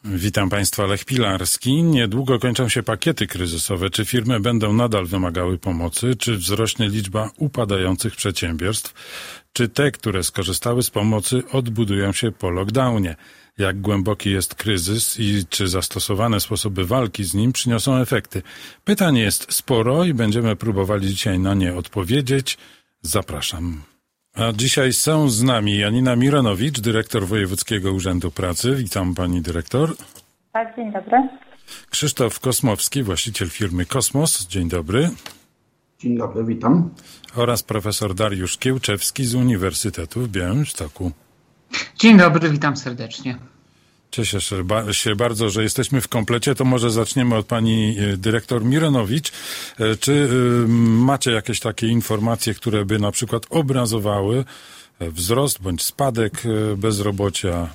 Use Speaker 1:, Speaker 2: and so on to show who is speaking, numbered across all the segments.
Speaker 1: Witam Państwa, Lech Pilarski. Niedługo kończą się pakiety kryzysowe. Czy firmy będą nadal wymagały pomocy? Czy wzrośnie liczba upadających przedsiębiorstw? Czy te, które skorzystały z pomocy, odbudują się po lockdownie? Jak głęboki jest kryzys i czy zastosowane sposoby walki z nim przyniosą efekty? Pytań jest sporo i będziemy próbowali dzisiaj na nie odpowiedzieć. Zapraszam. A dzisiaj są z nami Janina Mironowicz, dyrektor Wojewódzkiego Urzędu Pracy. Witam pani dyrektor.
Speaker 2: Tak, dzień dobry.
Speaker 1: Krzysztof Kosmowski, właściciel firmy Kosmos. Dzień dobry.
Speaker 3: Dzień dobry, witam.
Speaker 1: Oraz profesor Dariusz Kiełczewski z Uniwersytetu w Białymstoku.
Speaker 4: Dzień dobry, witam serdecznie.
Speaker 1: Cieszę się bardzo, że jesteśmy w komplecie. To może zaczniemy od pani dyrektor Mironowicz. Czy macie jakieś takie informacje, które by na przykład obrazowały wzrost bądź spadek bezrobocia?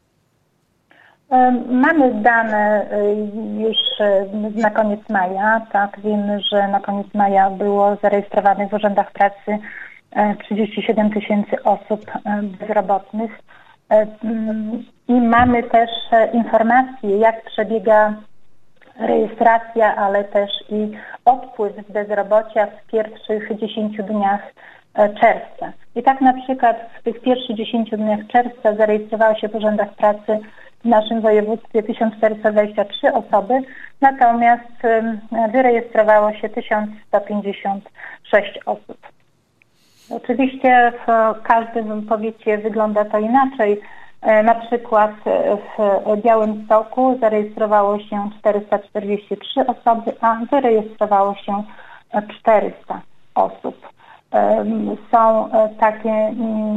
Speaker 2: Mamy dane już na koniec maja. Tak, wiemy, że na koniec maja było zarejestrowanych w urzędach pracy 37 000 osób bezrobotnych. I mamy też informacje, jak przebiega rejestracja, ale też i odpływ z bezrobocia w pierwszych 10 dniach czerwca. I tak na przykład w tych pierwszych 10 dniach czerwca zarejestrowało się w urzędach pracy w naszym województwie 1423 osoby, natomiast wyrejestrowało się 1156 osób. Oczywiście w każdym powiecie wygląda to inaczej. Na przykład w Białymstoku zarejestrowało się 443 osoby, a wyrejestrowało się 400 osób. Są takie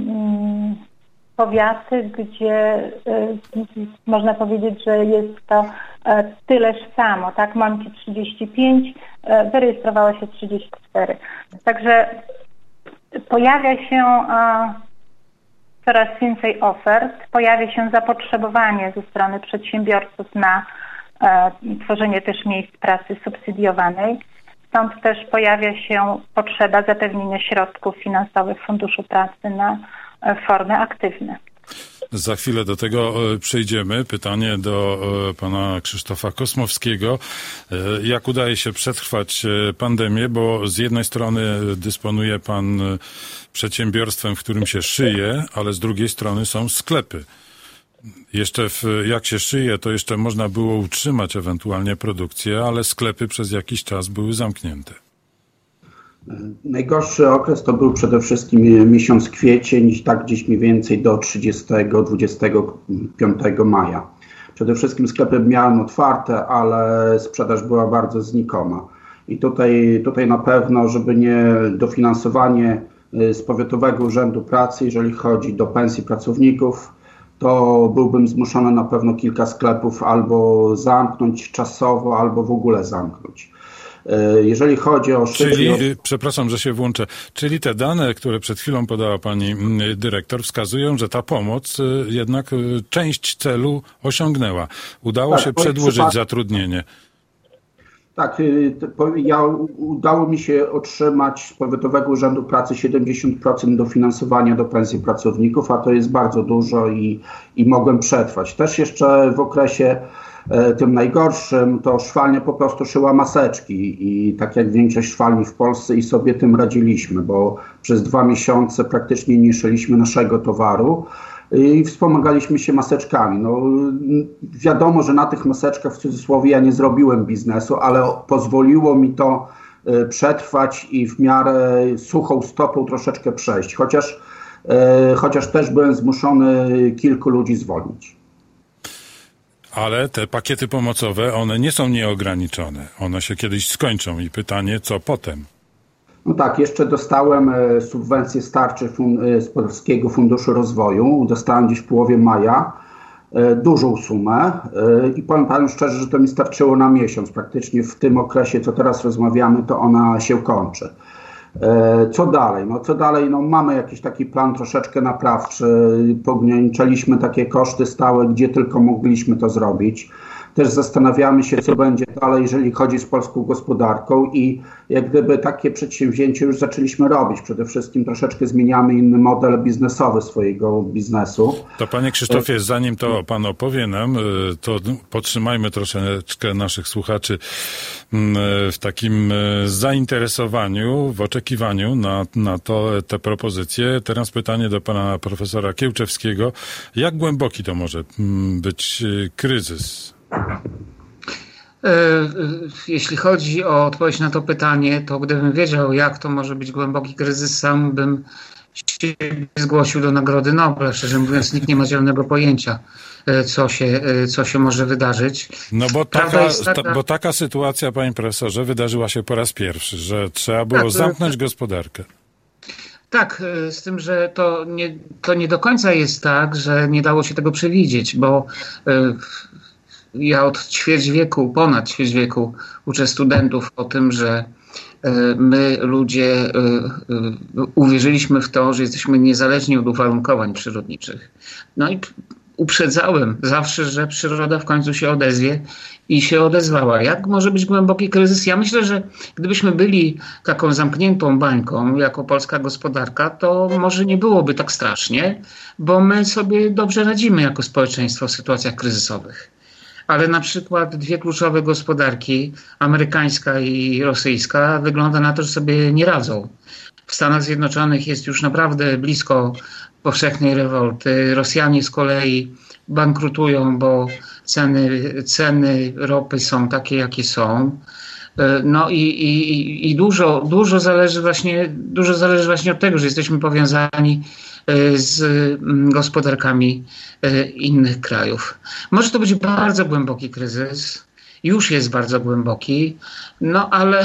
Speaker 2: powiaty, gdzie można powiedzieć, że jest to tyleż samo. Tak, Mąki 35, wyrejestrowało się 34. Także pojawia się coraz więcej ofert, pojawia się zapotrzebowanie ze strony przedsiębiorców na tworzenie też miejsc pracy subsydiowanej. Stąd też pojawia się potrzeba zapewnienia środków finansowych Funduszu Pracy na formy aktywne.
Speaker 1: Za chwilę do tego przejdziemy. Pytanie do pana Krzysztofa Kosmowskiego. Jak udaje się przetrwać pandemię, bo z jednej strony dysponuje pan przedsiębiorstwem, w którym się szyje, ale z drugiej strony są sklepy. Jeszcze jak się szyje, to jeszcze można było utrzymać ewentualnie produkcję, ale sklepy przez jakiś czas były zamknięte.
Speaker 3: Najgorszy okres to był przede wszystkim miesiąc kwiecień, tak gdzieś mniej więcej do 30-25 maja. Przede wszystkim sklepy miałem otwarte, ale sprzedaż była bardzo znikoma. I tutaj na pewno, żeby nie dofinansowanie z Powiatowego Urzędu Pracy, jeżeli chodzi do pensji pracowników, to byłbym zmuszony na pewno kilka sklepów albo zamknąć czasowo, albo w ogóle zamknąć. Jeżeli chodzi o
Speaker 1: przepraszam, że się włączę. Czyli te dane, które przed chwilą podała pani dyrektor, wskazują, że ta pomoc jednak część celu osiągnęła. Udało się przedłużyć zatrudnienie.
Speaker 3: Tak, udało mi się otrzymać z Powiatowego Urzędu Pracy 70% dofinansowania do pensji pracowników, a to jest bardzo dużo i mogłem przetrwać. Też jeszcze w okresie tym najgorszym to szwalnia po prostu szyła maseczki i tak jak większość szwalni w Polsce i sobie tym radziliśmy, bo przez 2 miesiące praktycznie nie szyliśmy naszego towaru i wspomagaliśmy się maseczkami. No, wiadomo, że na tych maseczkach w cudzysłowie ja nie zrobiłem biznesu, ale pozwoliło mi to przetrwać i w miarę suchą stopą troszeczkę przejść, chociaż też byłem zmuszony kilku ludzi zwolnić.
Speaker 1: Ale te pakiety pomocowe, one nie są nieograniczone. One się kiedyś skończą i pytanie, co potem?
Speaker 3: No tak, jeszcze dostałem subwencję z tarczy z Polskiego Funduszu Rozwoju. Dostałem gdzieś w połowie maja dużą sumę i powiem panu szczerze, że to mi starczyło na miesiąc. Praktycznie w tym okresie, co teraz rozmawiamy, to ona się kończy. Co dalej? No mamy jakiś taki plan troszeczkę naprawczy, pograniczyliśmy takie koszty stałe, gdzie tylko mogliśmy to zrobić. też zastanawiamy się, co będzie dalej, jeżeli chodzi z polską gospodarką i jak gdyby takie przedsięwzięcie już zaczęliśmy robić. Przede wszystkim troszeczkę zmieniamy inny model biznesowy swojego biznesu.
Speaker 1: To panie Krzysztofie, zanim to pan opowie nam, to podtrzymajmy troszeczkę naszych słuchaczy w takim zainteresowaniu, w oczekiwaniu na te propozycje. Teraz pytanie do pana profesora Kiełczewskiego. Jak głęboki to może być kryzys?
Speaker 4: Jeśli chodzi o odpowiedź na to pytanie, to gdybym wiedział, jak to może być głęboki kryzys, sam bym się zgłosił do Nagrody Nobla. Szczerze mówiąc, nikt nie ma zielonego pojęcia, co się może wydarzyć.
Speaker 1: No bo taka sytuacja, panie profesorze, wydarzyła się po raz pierwszy, że trzeba było zamknąć gospodarkę. Tak,
Speaker 4: z tym, że to nie do końca jest tak, że nie dało się tego przewidzieć, bo ja od ponad ćwierć wieku uczę studentów o tym, że my ludzie uwierzyliśmy w to, że jesteśmy niezależni od uwarunkowań przyrodniczych. No i uprzedzałem zawsze, że przyroda w końcu się odezwie i się odezwała. Jak może być głęboki kryzys? Ja myślę, że gdybyśmy byli taką zamkniętą bańką jako polska gospodarka, to może nie byłoby tak strasznie, bo my sobie dobrze radzimy jako społeczeństwo w sytuacjach kryzysowych. Ale na przykład dwie kluczowe gospodarki, amerykańska i rosyjska, wygląda na to, że sobie nie radzą. W Stanach Zjednoczonych jest już naprawdę blisko powszechnej rewolty. Rosjanie z kolei bankrutują, bo ceny ropy są takie, jakie są. No i dużo zależy właśnie od tego, że jesteśmy powiązani z gospodarkami innych krajów. Może to być bardzo głęboki kryzys. Już jest bardzo głęboki. No ale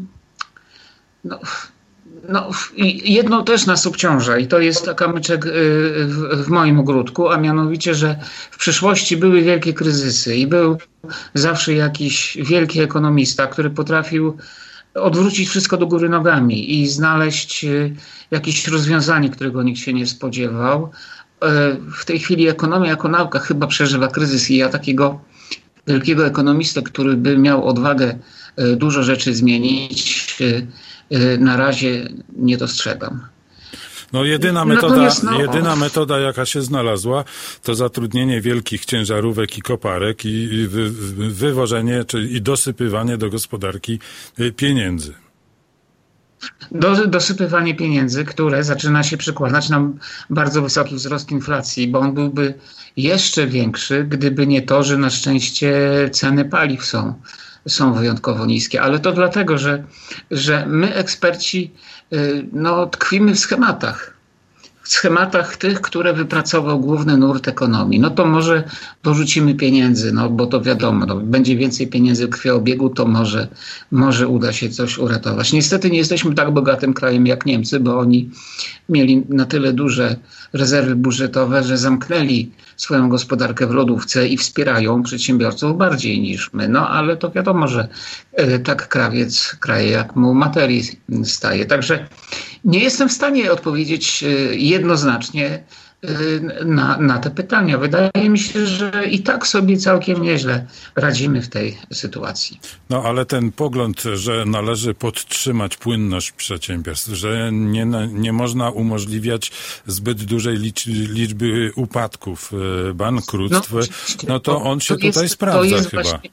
Speaker 4: jedno też nas obciąża i to jest kamyczek w moim ogródku, a mianowicie, że w przeszłości były wielkie kryzysy i był zawsze jakiś wielki ekonomista, który potrafił odwrócić wszystko do góry nogami i znaleźć jakieś rozwiązanie, którego nikt się nie spodziewał. W tej chwili ekonomia jako nauka chyba przeżywa kryzys i ja takiego wielkiego ekonomistę, który by miał odwagę dużo rzeczy zmienić, na razie nie dostrzegam.
Speaker 1: No jedyna metoda, jaka się znalazła, to zatrudnienie wielkich ciężarówek i koparek i wywożenie i dosypywanie do gospodarki pieniędzy.
Speaker 4: Dosypywanie pieniędzy, które zaczyna się przekładać na bardzo wysoki wzrost inflacji, bo on byłby jeszcze większy, gdyby nie to, że na szczęście ceny paliw są wyjątkowo niskie. Ale to dlatego, że my eksperci tkwimy w schematach tych, które wypracował główny nurt ekonomii. No to może dorzucimy pieniędzy, bo to wiadomo, będzie więcej pieniędzy w krwiobiegu, to może uda się coś uratować. Niestety nie jesteśmy tak bogatym krajem jak Niemcy, bo oni mieli na tyle duże rezerwy budżetowe, że zamknęli swoją gospodarkę w lodówce i wspierają przedsiębiorców bardziej niż my. No ale to wiadomo, że tak krawiec kraje jak mu materii staje. Także nie jestem w stanie odpowiedzieć jednoznacznie na te pytania. Wydaje mi się, że i tak sobie całkiem nieźle radzimy w tej sytuacji.
Speaker 1: No ale ten pogląd, że należy podtrzymać płynność przedsiębiorstw, że nie można umożliwiać zbyt dużej liczby upadków, bankructw, to on się tutaj sprawdza chyba. Właśnie...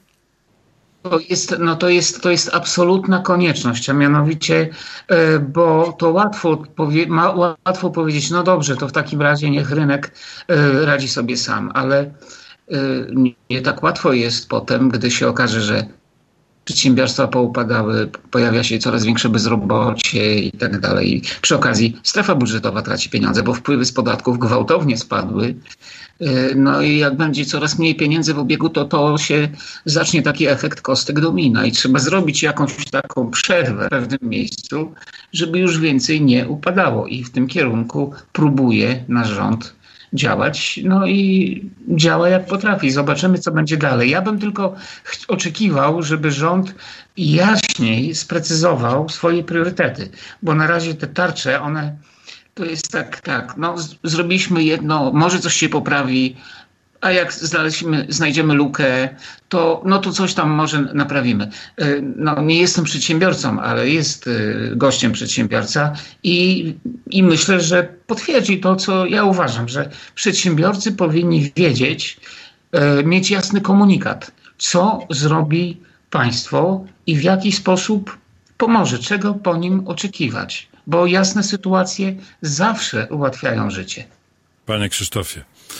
Speaker 4: To jest absolutna konieczność, a mianowicie, bo to łatwo powiedzieć, no dobrze, to w takim razie niech rynek radzi sobie sam, ale nie tak łatwo jest potem, gdy się okaże, że przedsiębiorstwa poupadały, pojawia się coraz większe bezrobocie i tak dalej. Przy okazji strefa budżetowa traci pieniądze, bo wpływy z podatków gwałtownie spadły. No i jak będzie coraz mniej pieniędzy w obiegu, to się zacznie taki efekt kostek domina i trzeba zrobić jakąś taką przerwę w pewnym miejscu, żeby już więcej nie upadało. I w tym kierunku próbuje nasz rząd działać, no i działa jak potrafi. Zobaczymy, co będzie dalej. Ja bym tylko oczekiwał, żeby rząd jaśniej sprecyzował swoje priorytety, bo na razie te tarcze, one to jest tak, zrobiliśmy jedno, może coś się poprawi, a jak znajdziemy lukę, to coś tam może naprawimy. No, nie jestem przedsiębiorcą, ale jest gościem przedsiębiorca i myślę, że potwierdzi to, co ja uważam, że przedsiębiorcy powinni wiedzieć, mieć jasny komunikat, co zrobi państwo i w jaki sposób pomoże, czego po nim oczekiwać, bo jasne sytuacje zawsze ułatwiają życie.
Speaker 1: Panie Krzysztofie.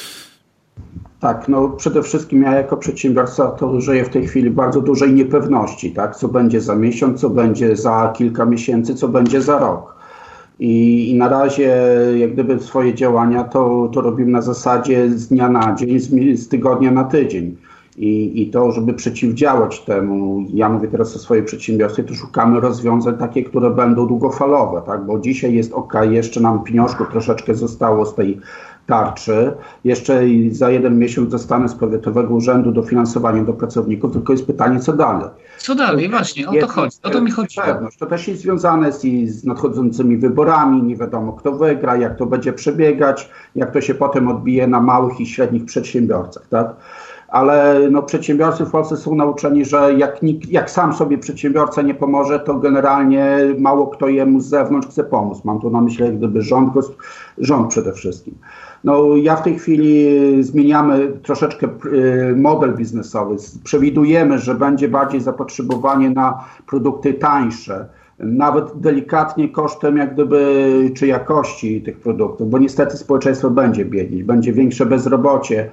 Speaker 3: Tak, no przede wszystkim ja jako przedsiębiorca to żyję w tej chwili bardzo dużej niepewności, tak? Co będzie za miesiąc, co będzie za kilka miesięcy, co będzie za rok. I na razie jak gdyby swoje działania to robimy na zasadzie z dnia na dzień, z tygodnia na tydzień. I to, żeby przeciwdziałać temu, ja mówię teraz o swojej przedsiębiorstwie, to szukamy rozwiązań takie, które będą długofalowe, tak? Bo dzisiaj jest jeszcze nam pieniążków troszeczkę zostało z tej tarczy. Jeszcze za 1 miesiąc dostanę z Powiatowego Urzędu Dofinansowania do pracowników, tylko jest pytanie, co dalej.
Speaker 4: Co dalej? Właśnie, o to chodzi. O to mi chodzi.
Speaker 3: Pewność. To też jest związane z nadchodzącymi wyborami, nie wiadomo kto wygra, jak to będzie przebiegać, jak to się potem odbije na małych i średnich przedsiębiorcach, tak? Ale no, przedsiębiorcy w Polsce są nauczeni, że jak sam sobie przedsiębiorca nie pomoże, to generalnie mało kto jemu z zewnątrz chce pomóc. Mam tu na myśli jak gdyby rząd przede wszystkim. No, ja w tej chwili zmieniamy troszeczkę model biznesowy. Przewidujemy, że będzie bardziej zapotrzebowanie na produkty tańsze, nawet delikatnie kosztem jak gdyby czy jakości tych produktów, bo niestety społeczeństwo będzie biednieć, będzie większe bezrobocie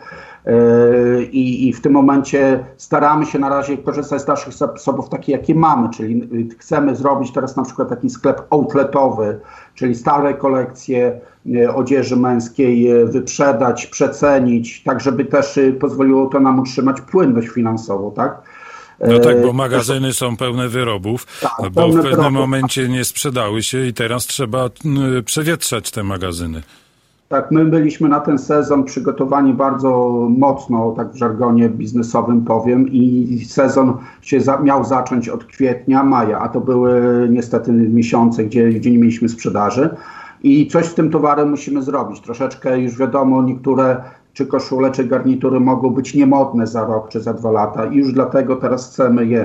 Speaker 3: i w tym momencie staramy się na razie korzystać z naszych zasobów takich, jakie mamy, czyli chcemy zrobić teraz na przykład taki sklep outletowy, czyli stare kolekcje odzieży męskiej wyprzedać, przecenić, tak żeby też pozwoliło to nam utrzymać płynność finansową, tak?
Speaker 1: No tak, bo magazyny są pełne wyrobów,
Speaker 3: tak,
Speaker 1: bo w pewnym momencie nie sprzedały się i teraz trzeba przewietrzać te magazyny.
Speaker 3: Tak, my byliśmy na ten sezon przygotowani bardzo mocno, tak w żargonie biznesowym powiem, i sezon się miał zacząć od kwietnia, maja, a to były niestety miesiące, gdzie nie mieliśmy sprzedaży. I coś z tym towarem musimy zrobić. Troszeczkę już wiadomo, niektóre czy koszule, czy garnitury mogą być niemodne za rok, czy za 2 lata i już dlatego teraz chcemy je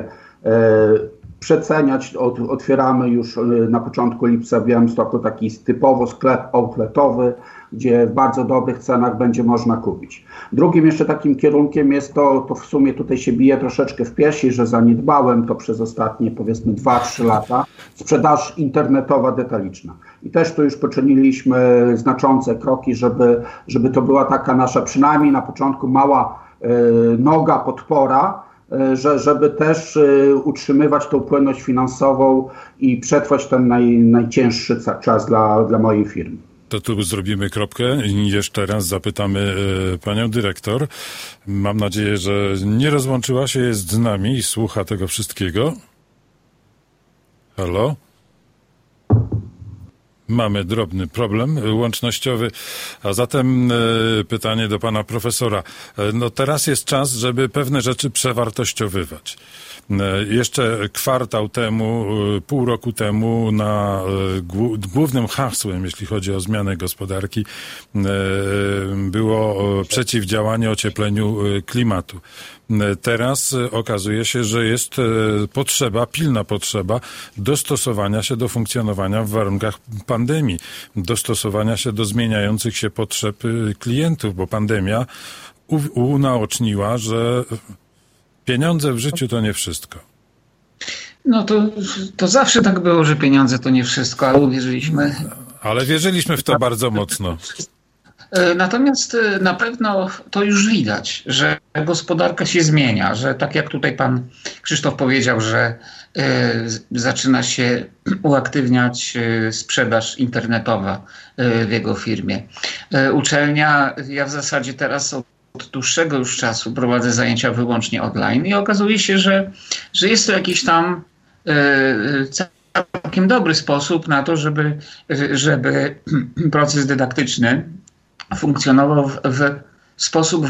Speaker 3: przeceniać. Otwieramy już na początku lipca w Białymstoku taki typowo sklep outletowy, gdzie w bardzo dobrych cenach będzie można kupić. Drugim jeszcze takim kierunkiem jest to w sumie tutaj się bije troszeczkę w piersi, że zaniedbałem to przez ostatnie powiedzmy 2-3 lata, sprzedaż internetowa detaliczna. I też tu już poczyniliśmy znaczące kroki, żeby to była taka nasza przynajmniej na początku mała noga, podpora, żeby też utrzymywać tą płynność finansową i przetrwać ten najcięższy czas dla mojej firmy.
Speaker 1: To tu zrobimy kropkę i jeszcze raz zapytamy panią dyrektor. Mam nadzieję, że nie rozłączyła się, jest z nami i słucha tego wszystkiego. Halo? Mamy drobny problem łącznościowy, a zatem pytanie do pana profesora. No teraz jest czas, żeby pewne rzeczy przewartościowywać. Jeszcze kwartał temu, pół roku temu głównym hasłem, jeśli chodzi o zmianę gospodarki, było przeciwdziałanie ociepleniu klimatu. Teraz okazuje się, że jest pilna potrzeba dostosowania się do funkcjonowania w warunkach pandemii, dostosowania się do zmieniających się potrzeb klientów, bo pandemia unaoczniła, że pieniądze w życiu to nie wszystko.
Speaker 4: No to zawsze tak było, że pieniądze to nie wszystko, ale uwierzyliśmy.
Speaker 1: Ale wierzyliśmy w to bardzo mocno.
Speaker 4: Natomiast na pewno to już widać, że gospodarka się zmienia, że tak jak tutaj pan Krzysztof powiedział, że zaczyna się uaktywniać sprzedaż internetowa w jego firmie. Uczelnia, ja w zasadzie teraz od dłuższego już czasu prowadzę zajęcia wyłącznie online i okazuje się, że jest to jakiś tam całkiem dobry sposób na to, żeby proces dydaktyczny funkcjonował w sposób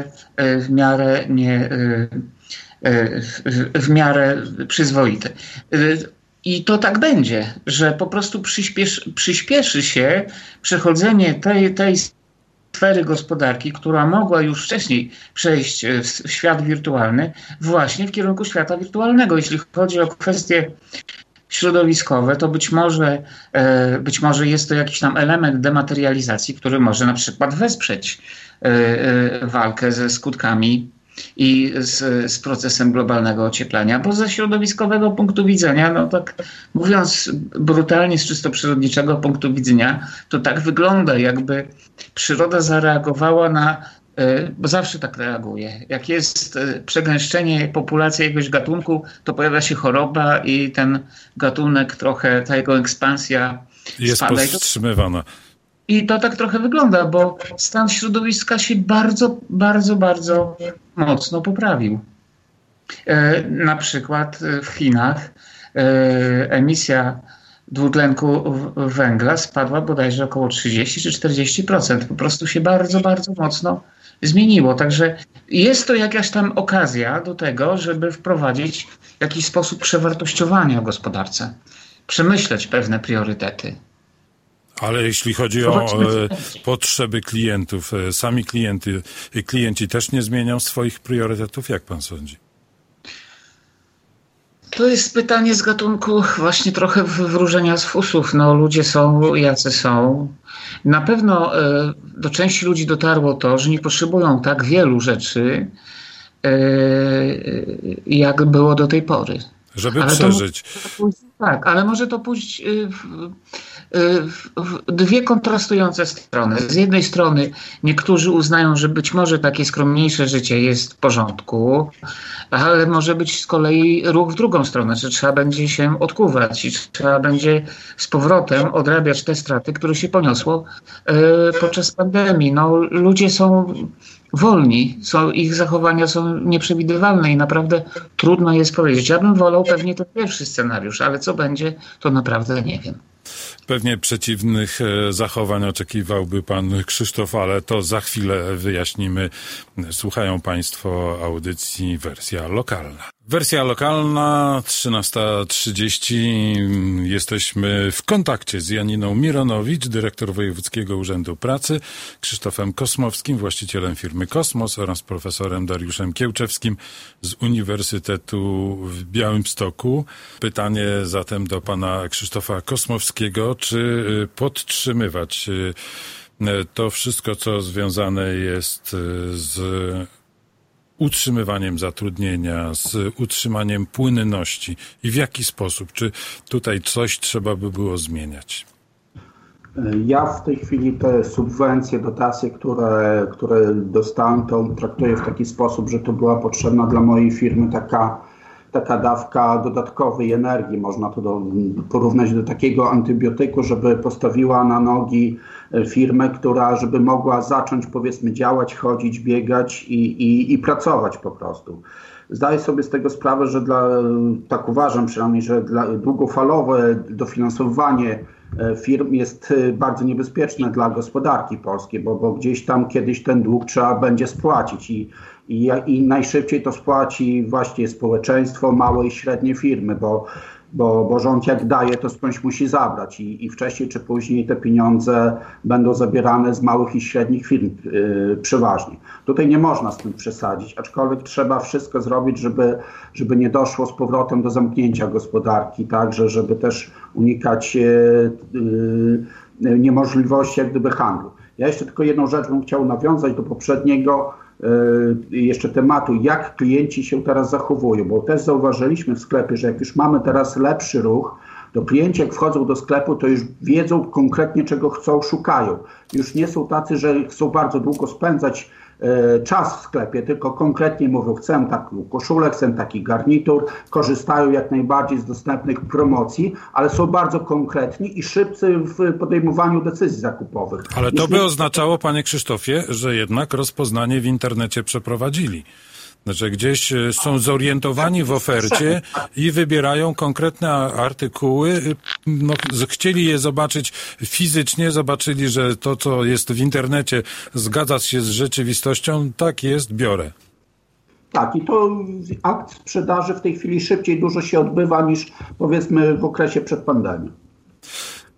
Speaker 4: w miarę przyzwoity. I to tak będzie, że po prostu przyspieszy się przechodzenie tej sfery gospodarki, która mogła już wcześniej przejść w świat wirtualny, właśnie w kierunku świata wirtualnego. Jeśli chodzi o kwestie środowiskowe, to być może jest to jakiś tam element dematerializacji, który może na przykład wesprzeć walkę ze skutkami i z procesem globalnego ocieplenia, bo ze środowiskowego punktu widzenia, no tak mówiąc brutalnie, z czysto przyrodniczego punktu widzenia, to tak wygląda, jakby przyroda zareagowała bo zawsze tak reaguje. Jak jest przegęszczenie populacji jakiegoś gatunku, to pojawia się choroba i ten gatunek trochę, ta jego ekspansja
Speaker 1: jest
Speaker 4: spada.
Speaker 1: powstrzymywana.
Speaker 4: I to tak trochę wygląda, bo stan środowiska się bardzo, bardzo, bardzo mocno poprawił. Na przykład w Chinach emisja dwutlenku węgla spadła bodajże około 30 czy 40%. Po prostu się bardzo, bardzo mocno zmieniło. Także jest to jakaś tam okazja do tego, żeby wprowadzić jakiś sposób przewartościowania w gospodarce. Przemyśleć pewne priorytety.
Speaker 1: Ale jeśli chodzi o potrzeby klientów, sami klienci też nie zmienią swoich priorytetów? Jak pan sądzi?
Speaker 4: To jest pytanie z gatunku właśnie trochę wróżenia z fusów. No, ludzie są jacy są. Na pewno do części ludzi dotarło to, że nie potrzebują tak wielu rzeczy, jak było do tej pory.
Speaker 1: Żeby przeżyć.
Speaker 4: Tak, ale może to pójść w dwie kontrastujące strony. Z jednej strony niektórzy uznają, że być może takie skromniejsze życie jest w porządku, ale może być z kolei ruch w drugą stronę, że trzeba będzie się odkuwać i trzeba będzie z powrotem odrabiać te straty, które się poniosło podczas pandemii. No, ludzie są wolni, ich zachowania są nieprzewidywalne i naprawdę trudno jest powiedzieć. Ja bym wolał pewnie ten pierwszy scenariusz, ale co będzie, to naprawdę nie wiem.
Speaker 1: Pewnie przeciwnych zachowań oczekiwałby pan Krzysztof, ale to za chwilę wyjaśnimy. Słuchają państwo audycji Wersja Lokalna. Wersja lokalna, 13:30. Jesteśmy w kontakcie z Janiną Mironowicz, dyrektor Wojewódzkiego Urzędu Pracy, Krzysztofem Kosmowskim, właścicielem firmy Kosmos, oraz profesorem Dariuszem Kiełczewskim z Uniwersytetu w Białymstoku. Pytanie zatem do pana Krzysztofa Kosmowskiego, czy podtrzymywać to wszystko, co związane jest z utrzymywaniem zatrudnienia, z utrzymaniem płynności i w jaki sposób? Czy tutaj coś trzeba by było zmieniać?
Speaker 3: Ja w tej chwili te subwencje, dotacje, które dostałem, to traktuję w taki sposób, że to była potrzebna dla mojej firmy taka dawka dodatkowej energii. Można to porównać do takiego antybiotyku, żeby postawiła na nogi firmę, która żeby mogła zacząć, powiedzmy, działać, chodzić, biegać i pracować po prostu. Zdaję sobie z tego sprawę, że tak uważam przynajmniej, że długofalowe dofinansowanie firm jest bardzo niebezpieczne dla gospodarki polskiej, bo gdzieś tam kiedyś ten dług trzeba będzie spłacić i najszybciej to spłaci właśnie społeczeństwo, małe i średnie firmy, bo rząd jak daje, to skądś musi zabrać i wcześniej czy później te pieniądze będą zabierane z małych i średnich firm przeważnie. Tutaj nie można z tym przesadzić, aczkolwiek trzeba wszystko zrobić, żeby nie doszło z powrotem do zamknięcia gospodarki, także żeby też unikać niemożliwości jak gdyby handlu. Ja jeszcze tylko jedną rzecz bym chciał nawiązać do poprzedniego jeszcze tematu, jak klienci się teraz zachowują, bo też zauważyliśmy w sklepie, że jak już mamy teraz lepszy ruch, to klienci jak wchodzą do sklepu, to już wiedzą konkretnie czego chcą, szukają. Już nie są tacy, że chcą bardzo długo spędzać czas w sklepie, tylko konkretnie mówią, chcę taką koszulę, chcę taki garnitur, korzystają jak najbardziej z dostępnych promocji, ale są bardzo konkretni i szybcy w podejmowaniu decyzji zakupowych.
Speaker 1: Ale to by oznaczało, panie Krzysztofie, że jednak rozpoznanie w internecie przeprowadzili. Że gdzieś są zorientowani w ofercie i wybierają konkretne artykuły. No, chcieli je zobaczyć fizycznie, zobaczyli, że to, co jest w internecie, zgadza się z rzeczywistością. Tak jest, biorę.
Speaker 3: Tak, i to akt sprzedaży w tej chwili szybciej dużo się odbywa niż powiedzmy w okresie przed pandemią.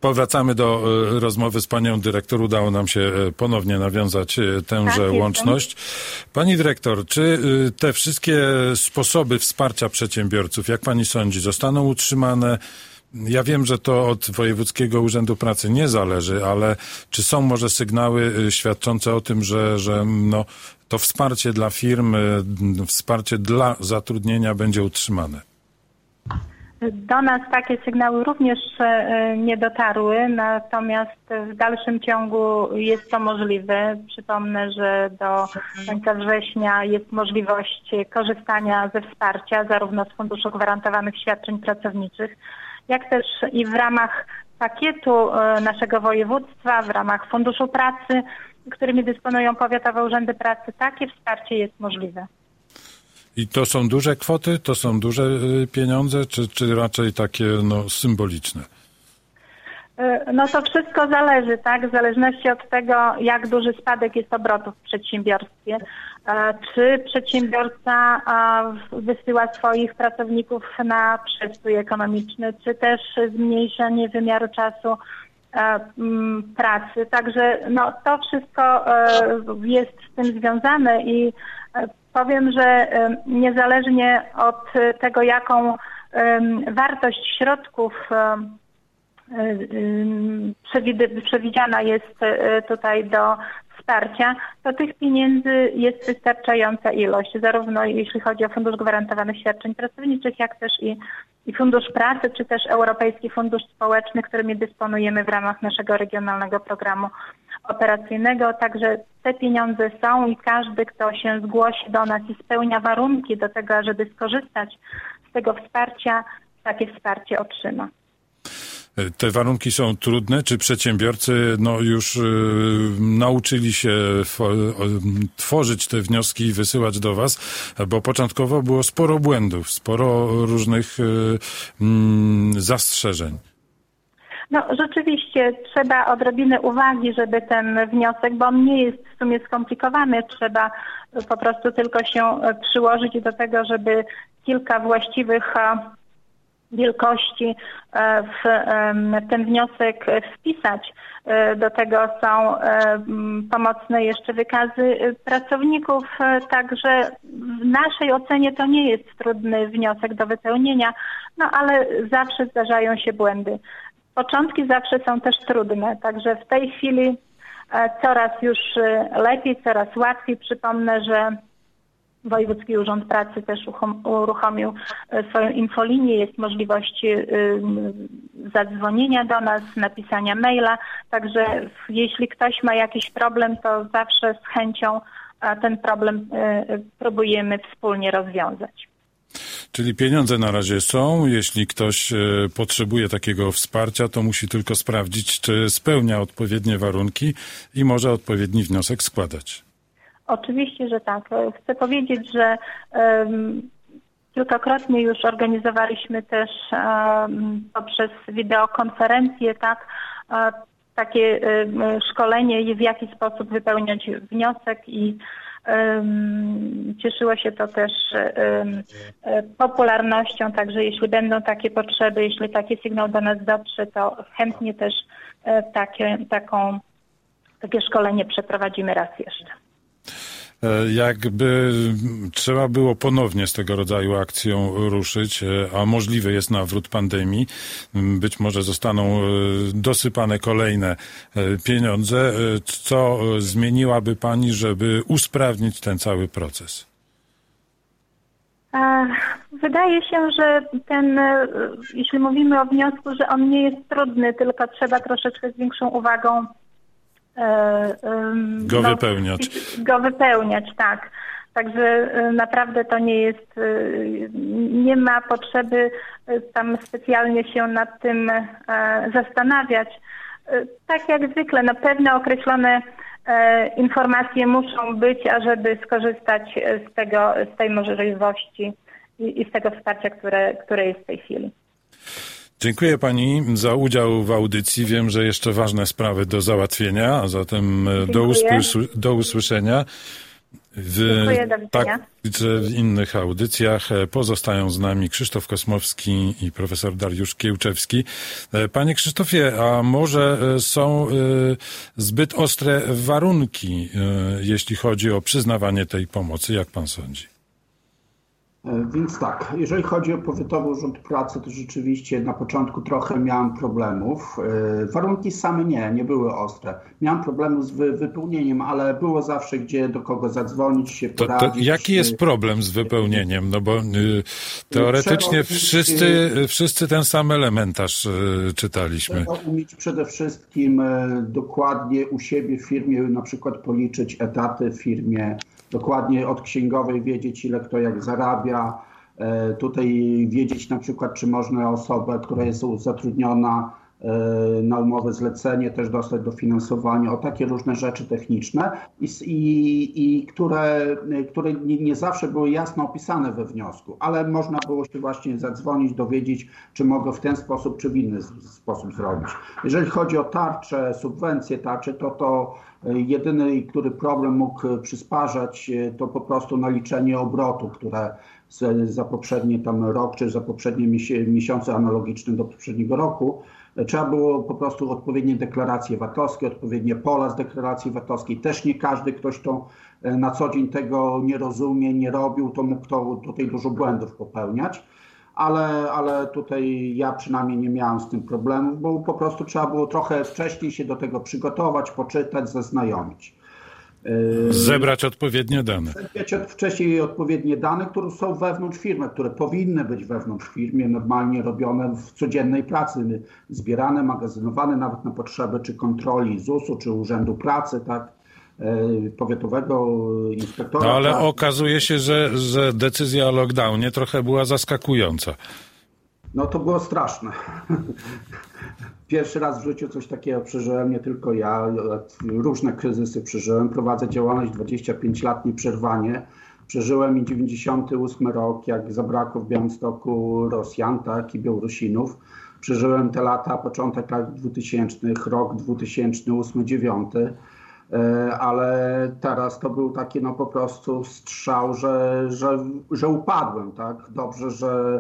Speaker 1: Powracamy do rozmowy z panią dyrektor. Udało nam się ponownie nawiązać tęże łączność. Pani dyrektor, czy te wszystkie sposoby wsparcia przedsiębiorców, jak pani sądzi, zostaną utrzymane? Ja wiem, że to od Wojewódzkiego Urzędu Pracy nie zależy, ale czy są może sygnały świadczące o tym, że to wsparcie dla firm, wsparcie dla zatrudnienia będzie utrzymane?
Speaker 2: Do nas takie sygnały również nie dotarły, natomiast w dalszym ciągu jest to możliwe. Przypomnę, że do końca września jest możliwość korzystania ze wsparcia zarówno z Funduszu Gwarantowanych Świadczeń Pracowniczych, jak też i w ramach pakietu naszego województwa, w ramach Funduszu Pracy, którymi dysponują powiatowe urzędy pracy. Takie wsparcie jest możliwe.
Speaker 1: I to są duże kwoty, to są duże pieniądze, czy raczej takie symboliczne?
Speaker 2: No to wszystko zależy, tak? W zależności od tego, jak duży spadek jest obrotów w przedsiębiorstwie. Czy przedsiębiorca wysyła swoich pracowników na przestój ekonomiczny, czy też zmniejszenie wymiaru czasu pracy. Także to wszystko jest z tym związane i powiem, że niezależnie od tego, jaką wartość środków przewidziana jest tutaj do wsparcia, to tych pieniędzy jest wystarczająca ilość, zarówno jeśli chodzi o Fundusz Gwarantowanych Świadczeń Pracowniczych, jak też i Fundusz Pracy, czy też Europejski Fundusz Społeczny, którymi dysponujemy w ramach naszego regionalnego programu operacyjnego. Także te pieniądze są i każdy, kto się zgłosi do nas i spełnia warunki do tego, żeby skorzystać z tego wsparcia, takie wsparcie otrzyma.
Speaker 1: Te warunki są trudne? Czy przedsiębiorcy już nauczyli się tworzyć te wnioski i wysyłać do was? Bo początkowo było sporo błędów, sporo różnych zastrzeżeń.
Speaker 2: Rzeczywiście trzeba odrobiny uwagi, żeby ten wniosek, bo on nie jest w sumie skomplikowany, trzeba po prostu tylko się przyłożyć do tego, żeby kilka właściwych wielkości w ten wniosek wpisać. Do tego są pomocne jeszcze wykazy pracowników, także w naszej ocenie to nie jest trudny wniosek do wypełnienia, ale zawsze zdarzają się błędy. Początki zawsze są też trudne, także w tej chwili coraz już lepiej, coraz łatwiej. Przypomnę, że Wojewódzki Urząd Pracy też uruchomił swoją infolinię, jest możliwość zadzwonienia do nas, napisania maila, także jeśli ktoś ma jakiś problem, to zawsze z chęcią ten problem próbujemy wspólnie rozwiązać.
Speaker 1: Czyli pieniądze na razie są. Jeśli ktoś potrzebuje takiego wsparcia, to musi tylko sprawdzić, czy spełnia odpowiednie warunki i może odpowiedni wniosek składać.
Speaker 2: Oczywiście, że tak. Chcę powiedzieć, że kilkakrotnie już organizowaliśmy też poprzez wideokonferencje, takie szkolenie, w jaki sposób wypełniać wniosek i cieszyło się to też popularnością, także jeśli będą takie potrzeby, jeśli taki sygnał do nas dotrze, to chętnie też takie szkolenie przeprowadzimy raz jeszcze.
Speaker 1: Jakby trzeba było ponownie z tego rodzaju akcją ruszyć, a możliwy jest nawrót pandemii, być może zostaną dosypane kolejne pieniądze. Co zmieniłaby pani, żeby usprawnić ten cały proces?
Speaker 2: Wydaje się, że jeśli mówimy o wniosku, że on nie jest trudny, tylko trzeba troszeczkę z większą uwagą go wypełniać, tak. Także naprawdę to nie jest, nie ma potrzeby tam specjalnie się nad tym zastanawiać. Tak jak zwykle, pewne określone informacje muszą być, ażeby skorzystać z tej możliwości i z tego wsparcia, które jest w tej chwili.
Speaker 1: Dziękuję pani za udział w audycji. Wiem, że jeszcze ważne sprawy do załatwienia, a zatem do usłyszenia.
Speaker 2: Dziękuję, do widzenia.
Speaker 1: Także w innych audycjach pozostają z nami Krzysztof Kosmowski i profesor Dariusz Kiełczewski. Panie Krzysztofie, a może są zbyt ostre warunki, jeśli chodzi o przyznawanie tej pomocy? Jak pan sądzi?
Speaker 3: Więc tak, jeżeli chodzi o Powiatowy Urząd Pracy, to rzeczywiście na początku trochę miałem problemów. Warunki same nie były ostre. Miałem problemy z wypełnieniem, ale było zawsze gdzie do kogo zadzwonić, się poradzić.
Speaker 1: To jaki jest problem z wypełnieniem? No bo teoretycznie wszyscy ten sam elementarz czytaliśmy.
Speaker 3: Trzeba umieć przede wszystkim dokładnie u siebie w firmie na przykład policzyć etaty w firmie, dokładnie od księgowej wiedzieć, ile kto jak zarabia. Tutaj wiedzieć na przykład, czy można osobę, która jest zatrudniona na umowę zlecenie, też dostać dofinansowanie, o takie różne rzeczy techniczne, które nie zawsze były jasno opisane we wniosku, ale można było się właśnie zadzwonić, dowiedzieć, czy mogę w ten sposób, czy w inny sposób zrobić. Jeżeli chodzi o tarcze, subwencje tarcze, to jedyny, który problem mógł przysparzać, to po prostu naliczenie obrotu, które za poprzedni tam rok, czy za poprzednie miesiące analogiczne do poprzedniego roku, trzeba było po prostu odpowiednie deklaracje VAT-owskie, odpowiednie pola z deklaracji VAT-owskiej. Też nie każdy, ktoś to na co dzień tego nie rozumie, nie robił, to mógł tutaj dużo błędów popełniać. Ale tutaj ja przynajmniej nie miałem z tym problemów, bo po prostu trzeba było trochę wcześniej się do tego przygotować, poczytać, zaznajomić.
Speaker 1: Zebrać odpowiednie dane.
Speaker 3: Zebrać wcześniej odpowiednie dane, które są wewnątrz firmy, które powinny być wewnątrz firmy, normalnie robione w codziennej pracy, zbierane, magazynowane nawet na potrzeby czy kontroli ZUS-u, czy Urzędu Pracy, tak, powiatowego inspektora.
Speaker 1: No ale okazuje się, że decyzja o lockdownie trochę była zaskakująca.
Speaker 3: No to było straszne. Pierwszy raz w życiu coś takiego przeżyłem, nie tylko ja, różne kryzysy przeżyłem. Prowadzę działalność 25 lat nieprzerwanie. Przeżyłem i 98 rok, jak zabrakło w Białymstoku Rosjan, tak, i Białorusinów. Przeżyłem te lata, początek lat 2000, rok 2008-2009. Ale teraz to był taki po prostu strzał, że upadłem, tak? Dobrze,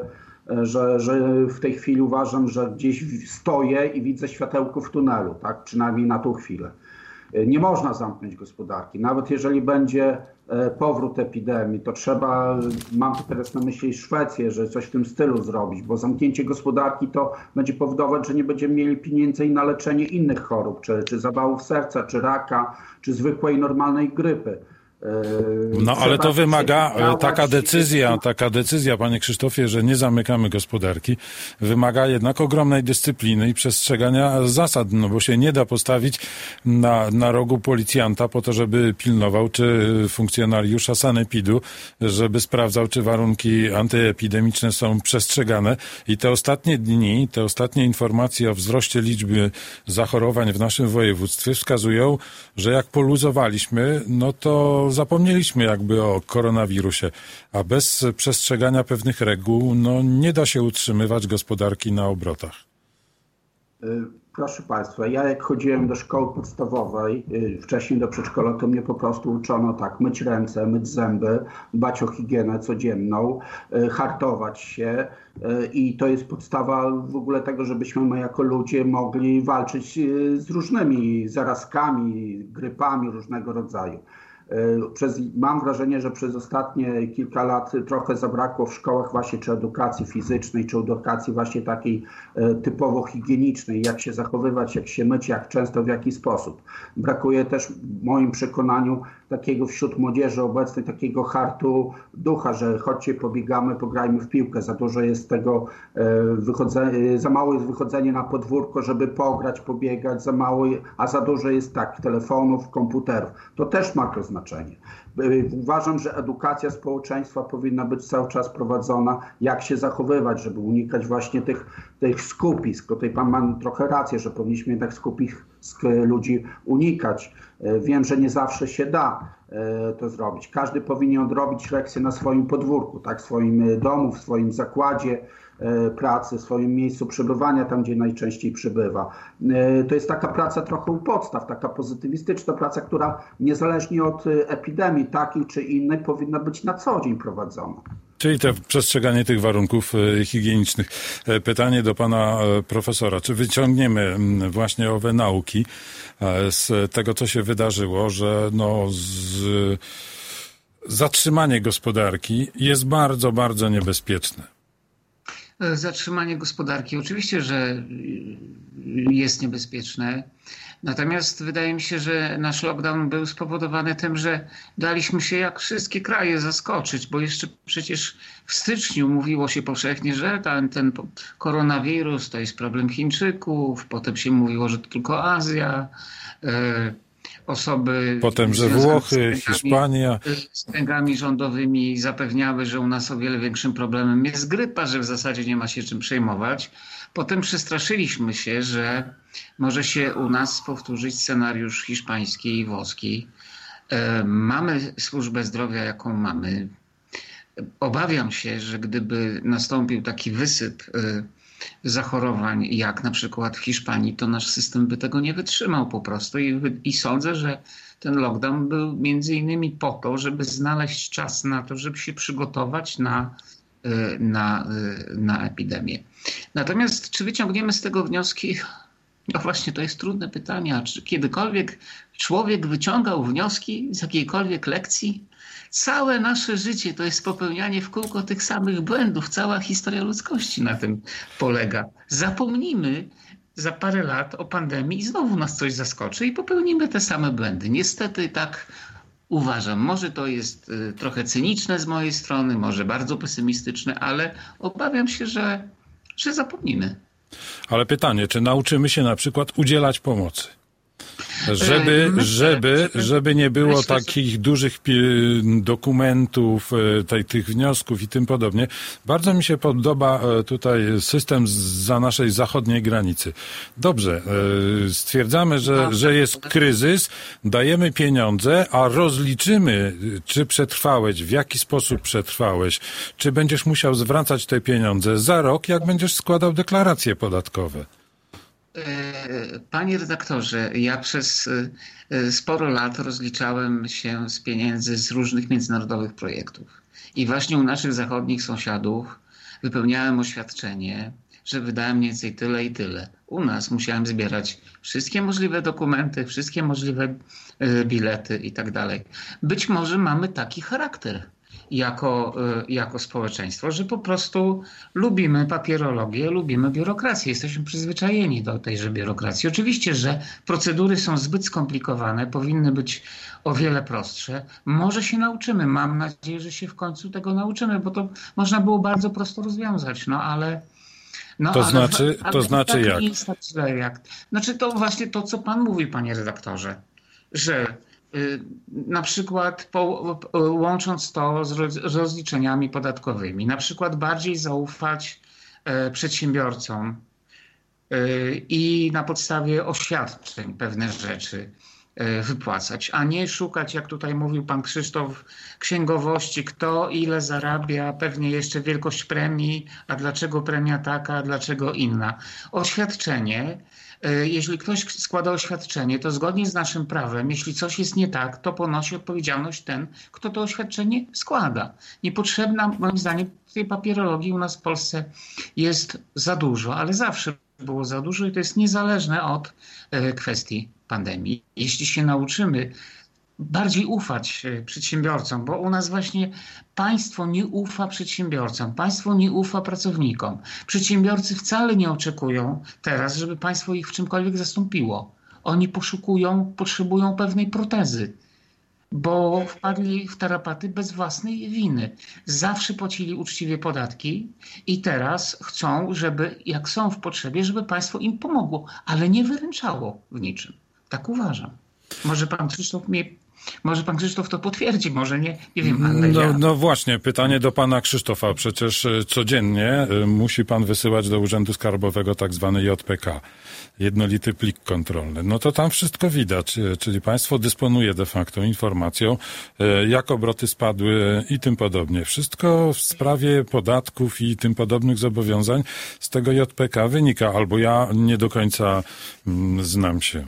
Speaker 3: że w tej chwili uważam, że gdzieś stoję i widzę światełko w tunelu, tak? Przynajmniej na tą chwilę. Nie można zamknąć gospodarki. Nawet jeżeli będzie powrót epidemii, to trzeba, mam tu teraz na myśli Szwecję, że coś w tym stylu zrobić, bo zamknięcie gospodarki to będzie powodować, że nie będziemy mieli pieniędzy i na leczenie innych chorób, czy zawałów serca, czy raka, czy zwykłej normalnej grypy.
Speaker 1: No ale to wymaga, taka decyzja, panie Krzysztofie, że nie zamykamy gospodarki, wymaga jednak ogromnej dyscypliny i przestrzegania zasad, no bo się nie da postawić na rogu policjanta po to, żeby pilnował, czy funkcjonariusza sanepidu, żeby sprawdzał, czy warunki antyepidemiczne są przestrzegane. I te ostatnie dni, te ostatnie informacje o wzroście liczby zachorowań w naszym województwie wskazują, że jak poluzowaliśmy, no to zapomnieliśmy jakby o koronawirusie, a bez przestrzegania pewnych reguł nie da się utrzymywać gospodarki na obrotach.
Speaker 3: Proszę Państwa, ja jak chodziłem do szkoły podstawowej, wcześniej do przedszkola, to mnie po prostu uczono tak, myć ręce, myć zęby, dbać o higienę codzienną, hartować się i to jest podstawa w ogóle tego, żebyśmy my jako ludzie mogli walczyć z różnymi zarazkami, grypami różnego rodzaju. Mam wrażenie, że przez ostatnie kilka lat trochę zabrakło w szkołach właśnie czy edukacji fizycznej, czy edukacji właśnie takiej typowo higienicznej, jak się zachowywać, jak się myć, jak często, w jaki sposób. Brakuje też w moim przekonaniu takiego wśród młodzieży obecnej takiego hartu ducha, że chodźcie, pobiegamy, pograjmy w piłkę. Za dużo jest tego za mało jest wychodzenie na podwórko, żeby pograć, pobiegać, a za dużo jest tak telefonów, komputerów. To też ma to znaczenie. Uważam, że edukacja społeczeństwa powinna być cały czas prowadzona, jak się zachowywać, żeby unikać właśnie tych skupisk. Tutaj pan ma trochę rację, że powinniśmy jednak skupisk ludzi unikać. Wiem, że nie zawsze się da to zrobić. Każdy powinien odrobić lekcję na swoim podwórku, tak, w swoim domu, w swoim zakładzie, pracy, w swoim miejscu przebywania, tam gdzie najczęściej przebywa. To jest taka praca trochę u podstaw, taka pozytywistyczna praca, która niezależnie od epidemii takiej czy innej powinna być na co dzień prowadzona.
Speaker 1: Czyli to przestrzeganie tych warunków higienicznych. Pytanie do pana profesora. Czy wyciągniemy właśnie owe nauki z tego, co się wydarzyło, że zatrzymanie gospodarki jest bardzo, bardzo niebezpieczne?
Speaker 4: Zatrzymanie gospodarki oczywiście, że jest niebezpieczne. Natomiast wydaje mi się, że nasz lockdown był spowodowany tym, że daliśmy się jak wszystkie kraje zaskoczyć, bo jeszcze przecież w styczniu mówiło się powszechnie, że ten koronawirus to jest problem Chińczyków, potem się mówiło, że to tylko Azja, osoby...
Speaker 1: Potem, że Włochy, Hiszpania...
Speaker 4: Z kręgami rządowymi zapewniały, że u nas o wiele większym problemem jest grypa, że w zasadzie nie ma się czym przejmować. Potem przestraszyliśmy się, że może się u nas powtórzyć scenariusz hiszpański i włoski. Mamy służbę zdrowia, jaką mamy. Obawiam się, że gdyby nastąpił taki wysyp zachorowań, jak na przykład w Hiszpanii, to nasz system by tego nie wytrzymał po prostu. I sądzę, że ten lockdown był między innymi po to, żeby znaleźć czas na to, żeby się przygotować na epidemię. Natomiast czy wyciągniemy z tego wnioski? No właśnie, to jest trudne pytanie. A czy kiedykolwiek człowiek wyciągał wnioski z jakiejkolwiek lekcji? Całe nasze życie to jest popełnianie w kółko tych samych błędów. Cała historia ludzkości na tym polega. Zapomnimy za parę lat o pandemii i znowu nas coś zaskoczy i popełnimy te same błędy. Niestety tak uważam. Może to jest trochę cyniczne z mojej strony, może bardzo pesymistyczne, ale obawiam się, że zapomnimy.
Speaker 1: Ale pytanie, czy nauczymy się na przykład udzielać pomocy? Żeby nie było takich dużych dokumentów, tych wniosków i tym podobnie. Bardzo mi się podoba tutaj system za naszej zachodniej granicy. Dobrze, stwierdzamy, że jest kryzys, dajemy pieniądze, a rozliczymy, czy przetrwałeś, w jaki sposób przetrwałeś, czy będziesz musiał zwracać te pieniądze za rok, jak będziesz składał deklaracje podatkowe.
Speaker 4: Panie redaktorze, ja przez sporo lat rozliczałem się z pieniędzy z różnych międzynarodowych projektów. I właśnie u naszych zachodnich sąsiadów wypełniałem oświadczenie, że wydałem mniej więcej tyle i tyle. U nas musiałem zbierać wszystkie możliwe dokumenty, wszystkie możliwe bilety i tak dalej. Być może mamy taki charakter jako społeczeństwo, że po prostu lubimy papierologię, lubimy biurokrację. Jesteśmy przyzwyczajeni do tejże biurokracji. Oczywiście, że procedury są zbyt skomplikowane, powinny być o wiele prostsze. Może się nauczymy. Mam nadzieję, że się w końcu tego nauczymy, bo to można było bardzo prosto rozwiązać, ale...
Speaker 1: To znaczy jak?
Speaker 4: Nie jest tak źle jak... Znaczy to właśnie to, co pan mówi, panie redaktorze, że na przykład łącząc to z rozliczeniami podatkowymi, na przykład bardziej zaufać przedsiębiorcom i na podstawie oświadczeń pewne rzeczy wypłacać, a nie szukać, jak tutaj mówił pan Krzysztof, księgowości, kto ile zarabia, pewnie jeszcze wielkość premii, a dlaczego premia taka, a dlaczego inna. Oświadczenie. Jeśli ktoś składa oświadczenie, to zgodnie z naszym prawem, jeśli coś jest nie tak, to ponosi odpowiedzialność ten, kto to oświadczenie składa. Niepotrzebna, moim zdaniem, tej papierologii u nas w Polsce jest za dużo, ale zawsze było za dużo i to jest niezależne od kwestii pandemii. Jeśli się nauczymy bardziej ufać przedsiębiorcom, bo u nas właśnie państwo nie ufa przedsiębiorcom, państwo nie ufa pracownikom. Przedsiębiorcy wcale nie oczekują teraz, żeby państwo ich w czymkolwiek zastąpiło. Oni potrzebują pewnej protezy, bo wpadli w tarapaty bez własnej winy. Zawsze płacili uczciwie podatki i teraz chcą, żeby, jak są w potrzebie, żeby państwo im pomogło, ale nie wyręczało w niczym. Tak uważam. Może pan Krzysztof mnie Może pan Krzysztof to potwierdzi, może nie wiem, ale
Speaker 1: No właśnie, pytanie do pana Krzysztofa. Przecież codziennie musi pan wysyłać do Urzędu Skarbowego tak zwany JPK, jednolity plik kontrolny. No to tam wszystko widać, czyli państwo dysponuje de facto informacją, jak obroty spadły i tym podobnie. Wszystko w sprawie podatków i tym podobnych zobowiązań z tego JPK wynika, albo ja nie do końca znam się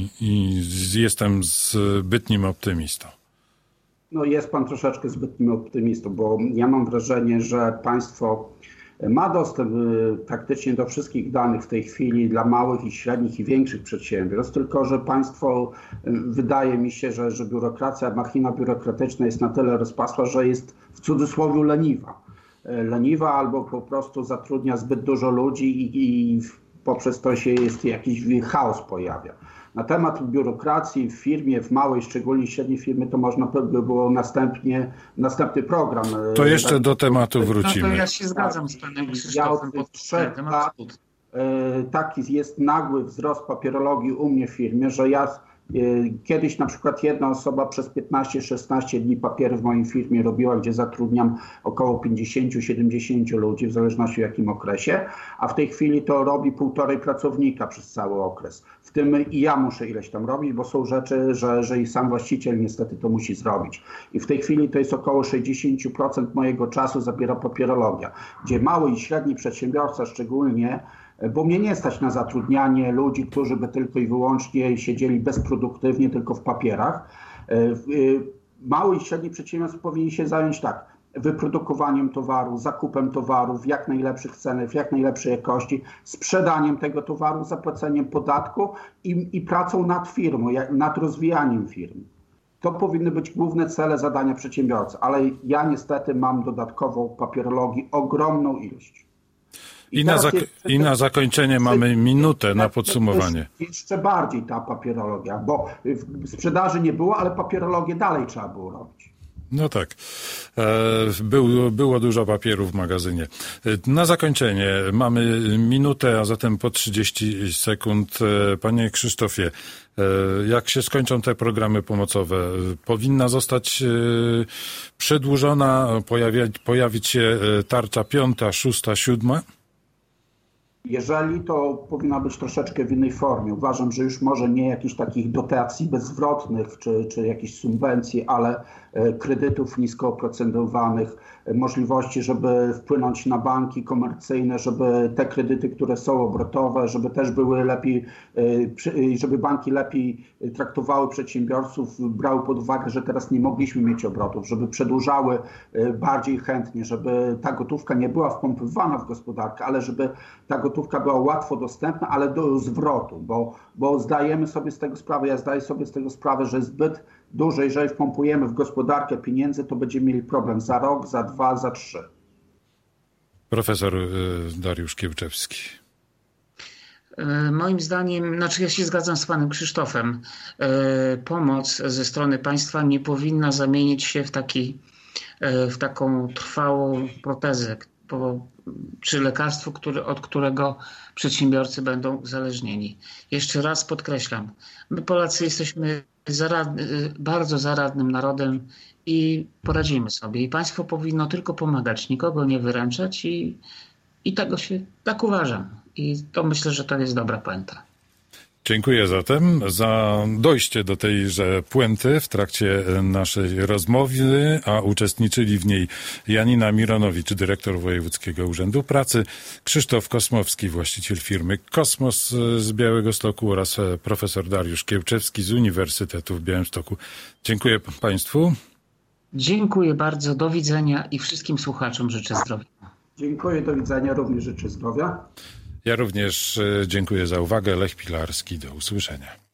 Speaker 1: i jestem zbytnim optymistą.
Speaker 3: No jest pan troszeczkę zbytnim optymistą, bo ja mam wrażenie, że państwo ma dostęp praktycznie do wszystkich danych w tej chwili dla małych i średnich i większych przedsiębiorstw, tylko że państwo, wydaje mi się, że biurokracja, machina biurokratyczna jest na tyle rozpasła, że jest w cudzysłowie leniwa albo po prostu zatrudnia zbyt dużo ludzi i poprzez to się jakiś chaos pojawia. Na temat biurokracji w firmie, w małej, szczególnie średniej firmy, to można by było następny program.
Speaker 1: To jeszcze do tematu wrócimy.
Speaker 4: No to ja się zgadzam z panem Krzysztofem.
Speaker 3: Ja od 3 lat taki jest nagły wzrost papierologii u mnie w firmie, że ja kiedyś na przykład jedna osoba przez 15-16 dni papiery w mojej firmie robiła, gdzie zatrudniam około 50-70 ludzi, w zależności w jakim okresie, a w tej chwili to robi 1,5 pracownika przez cały okres. W tym i ja muszę ileś tam robić, bo są rzeczy, że i sam właściciel niestety to musi zrobić. I w tej chwili to jest około 60% mojego czasu zabiera papierologia, gdzie mały i średni przedsiębiorca szczególnie, bo mnie nie stać na zatrudnianie ludzi, którzy by tylko i wyłącznie siedzieli bezproduktywnie tylko w papierach. Mały i średni przedsiębiorstwo powinien się zająć wyprodukowaniem towaru, zakupem towaru w jak najlepszych cenach, w jak najlepszej jakości, sprzedaniem tego towaru, zapłaceniem podatku i pracą nad firmą, nad rozwijaniem firmy. To powinny być główne cele zadania przedsiębiorcy, ale ja niestety mam dodatkowo papierologii ogromną ilość.
Speaker 1: I na zakończenie mamy minutę na podsumowanie.
Speaker 3: Jeszcze bardziej ta papierologia, bo sprzedaży nie było, ale papierologię dalej trzeba było robić.
Speaker 1: No tak. Było dużo papieru w magazynie. Na zakończenie mamy minutę, a zatem po 30 sekund. Panie Krzysztofie, jak się skończą te programy pomocowe, powinna zostać przedłużona, pojawić się tarcza 5., 6., 7?
Speaker 3: Jeżeli, to powinna być troszeczkę w innej formie. Uważam, że już może nie jakichś takich dotacji bezzwrotnych czy jakichś subwencji, ale kredytów nisko oprocentowanych, możliwości, żeby wpłynąć na banki komercyjne, żeby te kredyty, które są obrotowe, żeby też były lepiej, żeby banki lepiej traktowały przedsiębiorców, brały pod uwagę, że teraz nie mogliśmy mieć obrotów, żeby przedłużały bardziej chętnie, żeby ta gotówka nie była wpompowywana w gospodarkę, ale żeby ta gotówka była łatwo dostępna, ale do zwrotu, bo zdajemy sobie z tego sprawę, ja zdaję sobie z tego sprawę, że zbyt dużo, jeżeli wpompujemy w gospodarkę pieniędzy, to będziemy mieli problem za rok, za 2, za 3.
Speaker 1: Profesor Dariusz Kiełczewski.
Speaker 4: Moim zdaniem, ja się zgadzam z panem Krzysztofem, pomoc ze strony państwa nie powinna zamienić się w taką trwałą protezę, czy lekarstwo, od którego przedsiębiorcy będą uzależnieni. Jeszcze raz podkreślam, my Polacy jesteśmy bardzo zaradnym narodem i poradzimy sobie. I państwo powinno tylko pomagać, nikogo nie wyręczać i tak uważam. I to myślę, że to jest dobra puenta.
Speaker 1: Dziękuję zatem za dojście do tejże puenty w trakcie naszej rozmowy, a uczestniczyli w niej Janina Mironowicz, dyrektor Wojewódzkiego Urzędu Pracy, Krzysztof Kosmowski, właściciel firmy Kosmos z Białegostoku oraz profesor Dariusz Kiełczewski z Uniwersytetu w Białymstoku. Dziękuję Państwu.
Speaker 4: Dziękuję bardzo, do widzenia i wszystkim słuchaczom życzę zdrowia.
Speaker 3: Dziękuję, do widzenia, również życzę zdrowia.
Speaker 1: Ja również dziękuję za uwagę. Lech Pilarski, do usłyszenia.